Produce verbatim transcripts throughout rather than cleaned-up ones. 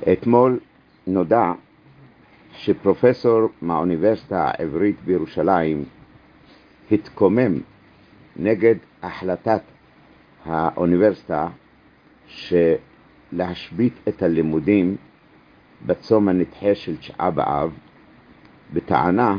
אתמול נודע שפרופסור מהאוניברסיטה העברית בירושלים התקומם נגד החלטת האוניברסיטה שלהשבית את הלימודים בצום הנדחה של תשעה באב, בטענה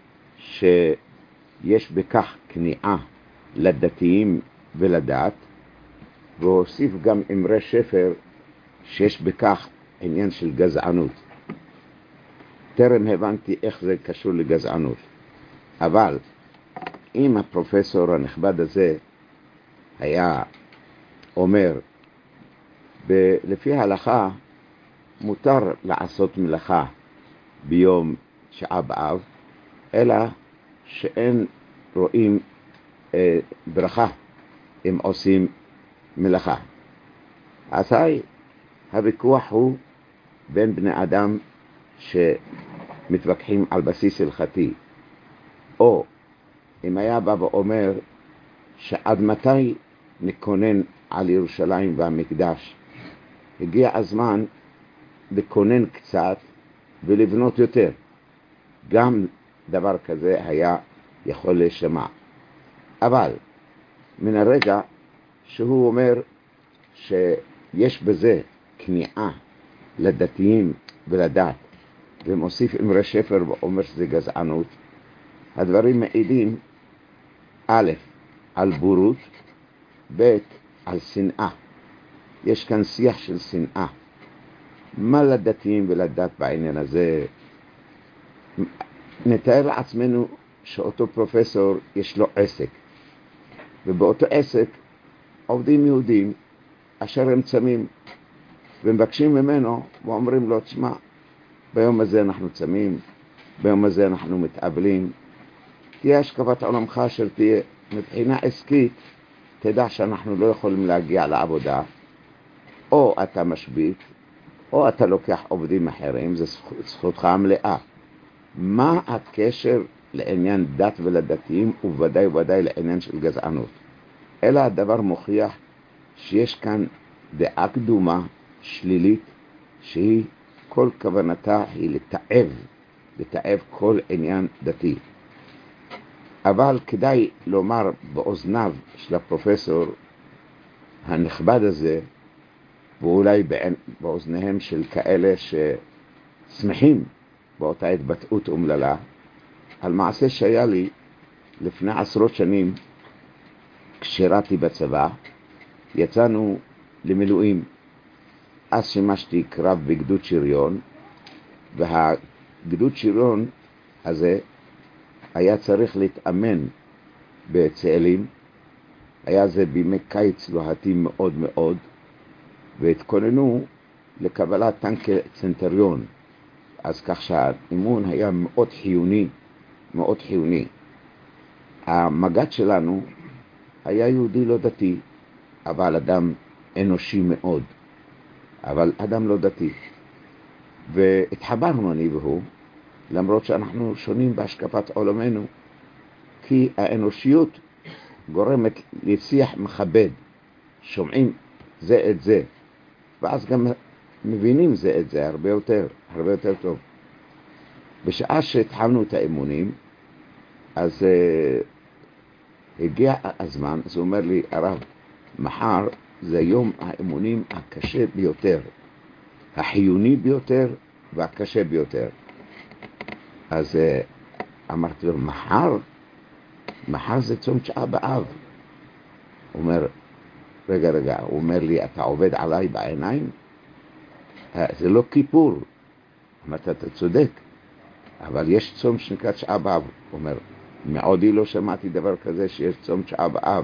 שיש בכך כניעה לדתיים ולדת, והוסיף גם אמרי שפר שיש בכך עניין של גזענות. טרם הבנתי איך זה קשור לגזענות, אבל אם הפרופסור הנכבד הזה היה אומר לפי ההלכה מותר לעשות מלאכה ביום תשעה באב, אלא שאין רואים אה, ברכה אם עושים מלאכה. אזי הוויכוח הוא בין בני אדם שמתווכחים על בסיס הלכתי, או אם היה בא ואומר שעד מתי נכונן על ירושלים והמקדש, הגיע הזמן לכונן קצת ולבנות יותר. גם דבר כזה היה יכול להישמע. אבל מן הרגע שהוא אומר שיש בזה כניעה לדתיים ולדת, ומוסיף אמרי שפר ואומר שזה גזענות, הדברים מעידים א', על בורות, ב', על שנאה. יש כאן שיח של שנאה. מה לדתיים ולדת בעניין הזה? נתאר לעצמנו שאותו פרופסור יש לו עסק, ובאותו עסק עובדים יהודים אשר הם צמים, ומבקשים ממנו ואומרים לו, תשמע, ביום הזה אנחנו צמים, ביום הזה אנחנו מתאבלים, תהיה השקפת עולמך אשר תהיה. מבחינה עסקית תדע שאנחנו לא יכולים להגיע לעבודה, או אתה משבית או אתה לוקח עובדים אחרים, זה זכותך המלאה. מה הקשר לעניין דת ולדתיים, ובוודאי ובוודאי לעניין של גזענות? אלא הדבר מוכיח שיש כאן דעה קדומה שלילית, שהיא כל כוונתה היא לתאב, לתאב כל עניין דתי. אבל כדאי לומר באוזניו של הפרופסור הנכבד הזה, ואולי באוזניהם של כאלה ששמחים באותה התבטאות אומללה, על מעשה שהיה לי לפני עשרות שנים. כששירתי בצבא, יצאנו למילואים. אז שימשתי קרב בגדוד שריון, והגדוד שריון הזה היה צריך להתאמן בצאלים. היה זה בימי קיץ לוהטים מאוד מאוד, והתכוננו לקבלת טנק צנטריון. אז כך שהאימון היה מאוד חיוני, מאוד חיוני. המג"ד שלנו היה יהודי לא דתי, אבל אדם אנושי מאוד, אבל אדם לא דתי. והתחברנו אני והוא, למרות שאנחנו שונים בהשקפת עולמנו, כי האנושיות גורמת לשיח מכבד, שומעים זה את זה, ואז גם מבינים זה את זה הרבה יותר, הרבה יותר טוב. בשעה שהתחלנו את האימונים, אז uh, הגיע הזמן, אז הוא אומר לי, הרב, מחר זה יום האימונים הקשה ביותר, החיוני ביותר והקשה ביותר. אז uh, אמרתי לו, מחר? מחר זה צום תשעה באב. הוא אומר, רגע רגע, הוא אומר לי, אתה עובד עליי בעיניים? זה לא כיפור. אמרת, אתה צודק, אבל יש צום שנקרא תשעה באב. הוא אומר, מעודי לא שמעתי דבר כזה שיש צום תשעה באב.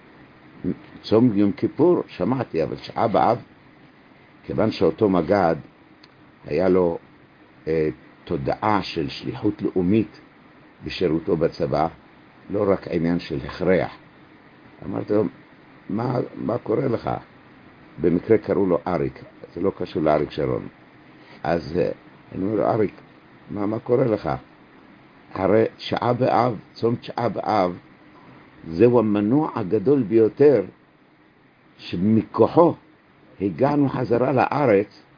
צום יום כיפור שמעתי, אבל תשעה באב, כיוון שאותו מג"ד היה לו אה, תודעה של שליחות לאומית בשירותו בצבא, לא רק עניין של הכרח. אמרתי לו, מה, מה קורה לך? במקרה קראו לו אריק, זה לא קשור לאריק שרון. אז אני אומר לו, אריק, מה, מה קורה לך? הרי תשעה באב, צום תשעה באב, זהו המנוע הגדול ביותר שמכוחו הגענו חזרה לארץ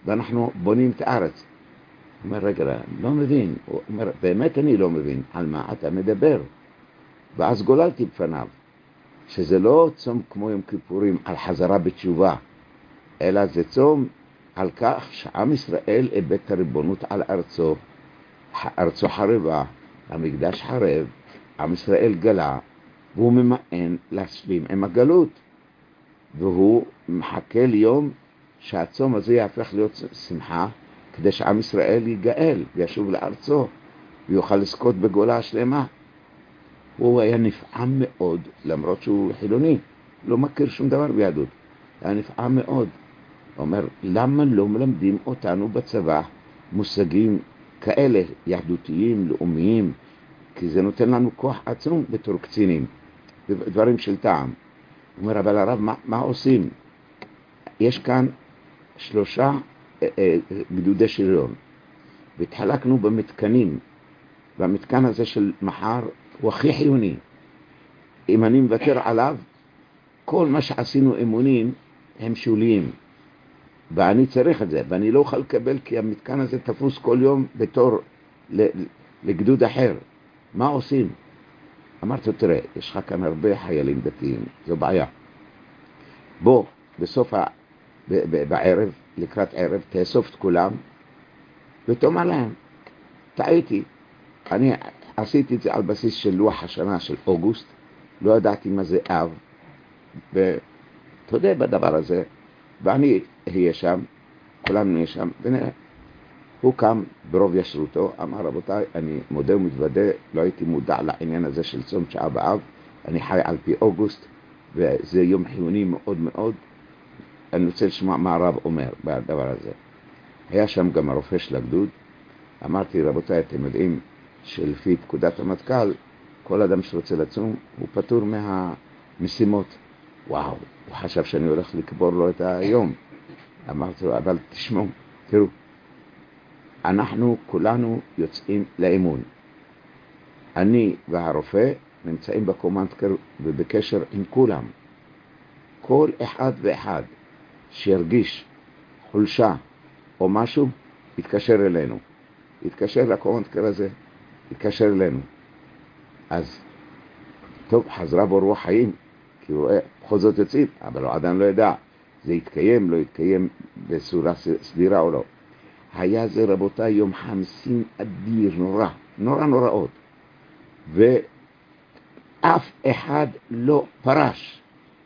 ואנחנו בונים את הארץ. הוא אומר, רגע, לא מבין. הוא אומר, באמת אני לא מבין על מה אתה מדבר. ואז גוללתי בפניו, שזה לא צום כמו יום כיפורים על חזרה בתשובה, אלא זה צום על כך שעם ישראל איבד את הריבונות על ארצו, ארצו חרבה, המקדש חרב, עם ישראל גלה, והוא ממאן להשלים עם הגלות, והוא מחכה ליום שהצום הזה יהפך להיות שמחה, כדי שעם ישראל ייגאל וישוב לארצו ויוכל לזכות בגאולה השלמה. הוא היה נפעם מאוד, למרות שהוא חילוני, לא מכיר שום דבר ביהדות, היה נפעם מאוד. הוא אומר, למה לא מלמדים אותנו בצבא מושגים כאלה, יהדותיים, לאומיים, כי זה נותן לנו כוח עצום בתור קצינים, דברים של טעם. הוא אומר, אבל הרב, מה, מה עושים? יש כאן שלושה אה, אה, גדודי שריון, והתחלקנו במתקנים, והמתקן הזה של מחר הוא הכי חיוני. אם אני מוותר עליו, כל מה שעשינו אמונים הם שוליים, ואני צריך את זה, ואני לא אוכל לקבל, כי המתקן הזה תפוס כל יום בתור לגדוד אחר. מה עושים? אמרתי, תראה, יש לך כאן הרבה חיילים דתיים, זו בעיה. בוא, בסוף ה... בערב, לקראת ערב, תאסוף את כולם, ותאמר להם, טעיתי. אני עשיתי את זה על בסיס של לוח השנה של אוגוסט, לא ידעתי מה זה אב, ותודה בדבר הזה, ואני אהיה שם, כולנו נהיה שם, ונראה. הוא קם ברוב ישרותו, אמר, רבותיי, אני מודה ומתוודה, לא הייתי מודע לעניין הזה של צום תשעה באב, אני חי על פי אוגוסט, וזה יום חיוני מאוד מאוד, אני רוצה לשמוע מה הרב אומר בדבר הזה. היה שם גם הרופא של הגדוד, אמרתי, רבותיי, אתם יודעים שלפי פקודת המטכ"ל, כל אדם שרוצה לצום, הוא פטור מהמשימות. וואו, הוא חשב שאני הולך לקבור לו את היום. אמרתי לו, אבל תשמעו, תראו, אנחנו כולנו יוצאים לאימון. אני והרופא נמצאים בקומנדקר ובקשר עם כולם. כל אחד ואחד שירגיש חולשה או משהו, יתקשר אלינו. יתקשר לקומנדקר הזה, יתקשר אלינו. אז, טוב, חזרה בו רוח חיים, כי הוא רואה, בכל זאת יוצאים, אבל הוא עדיין לא ידע, זה יתקיים, לא יתקיים בסורה סדירה או לא. היה זה, רבותיי, יום חמסין אדיר, נורא, נורא נוראות. ואף אחד לא פרש.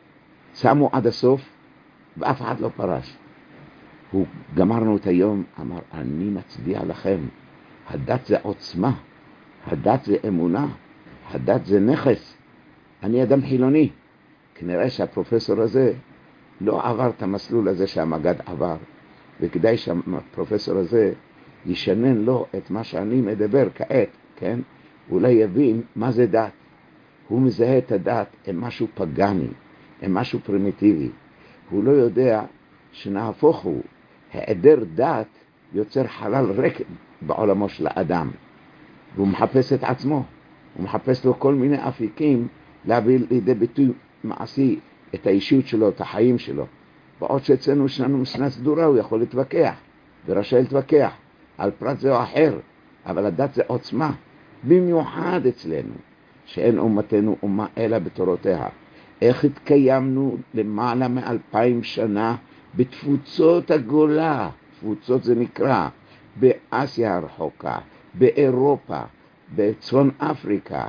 שמו עד הסוף, ואף אחד לא פרש. הוא גמרנו את היום, אמר, אני מצדיע לכם. הדת זה עוצמה, הדת זה אמונה, הדת זה נכס. אני אדם חילוני. כנראה שהפרופסור הזה לא עבר את המסלול הזה שהמגד עבר, וכדאי שהפרופסור הזה ישנן לו את מה שאני מדבר כעת, כן? אולי יבין מה זה דת. הוא מזהה את הדת עם משהו פגני, עם משהו פרימיטיבי. הוא לא יודע שנהפוך הוא, היעדר דת יוצר חלל ריק בעולמו של האדם. והוא מחפש את עצמו, הוא מחפש לו כל מיני אפיקים להביא לידי ביטוי מעשי את האישיות שלו, את החיים שלו. בעוד שאצלנו יש לנו משנה סדורה, הוא יכול להתווכח, ורשאי להתווכח על פרט זה או אחר, אבל הדת זה עוצמה, במיוחד אצלנו, שאין אומתנו אומה אלא בתורותיה. איך התקיימנו למעלה מאלפיים שנה בתפוצות הגולה, תפוצות זה נקרא, באסיה הרחוקה, באירופה, בצפון אפריקה,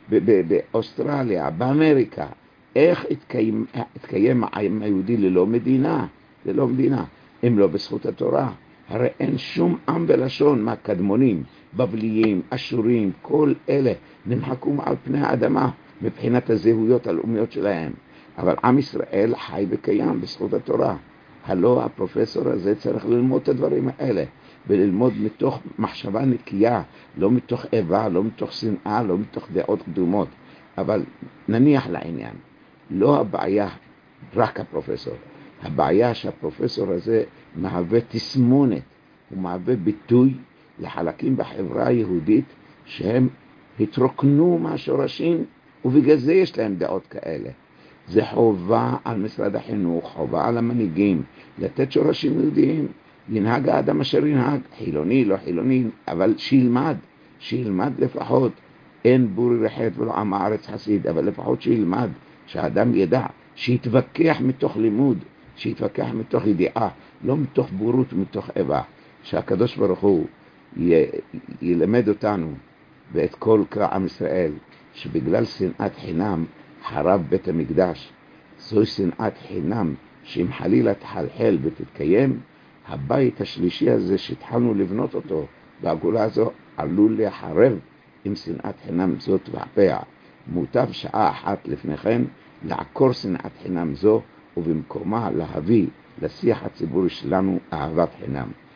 באוסטרליה, באמריקה. איך התקיים, התקיים העם היהודי ללא מדינה, ללא מדינה, אם לא בזכות התורה. הרי אין שום עם ולשון מהקדמונים, בבליים, אשורים, כל אלה נמחקו מעל פני האדמה מבחינת הזהויות הלאומיות שלהם. אבל עם ישראל חי וקיים בזכות התורה. הלא הפרופסור הזה צריך ללמוד את הדברים האלה, וללמוד מתוך מחשבה נקייה, לא מתוך איבה, לא מתוך שנאה, לא מתוך דעות קדומות. אבל נניח לעניין, לא הבעיה רק הפרופסור, הבעיה שהפרופסור הזה מהווה תסמונת, הוא מהווה ביטוי לחלקים בחברה היהודית שהם התרוקנו מהשורשים, ובגלל זה יש להם דעות כאלה. זה חובה על משרד החינוך, חובה על המנהיגים, לתת שורשים יהודיים. ינהג האדם אשר ינהג, חילוני, לא חילוני, אבל שילמד, שילמד לפחות. אין בורי רחת ולא עם הארץ חסיד, אבל לפחות שילמד, שהאדם ידע, שיתווכח מתוך לימוד, שיתווכח מתוך ידיעה, לא מתוך בורות ומתוך איבה. שהקדוש ברוך הוא י... ילמד אותנו ואת כל קרא עם ישראל, שבגלל שנאת חינם חרב בית המקדש. זוהי שנאת חינם, שאם חלילה תחלחל ותתקיים, הבית השלישי הזה שהתחלנו לבנות אותו, והגאולה הזו עלול להיחרב עם שנאת חינם זאת והפע. מוטב שעה אחת לפני כן לעקור שנאת חינם זו, ובמקומה להביא לשיח הציבורי שלנו אהבת חינם.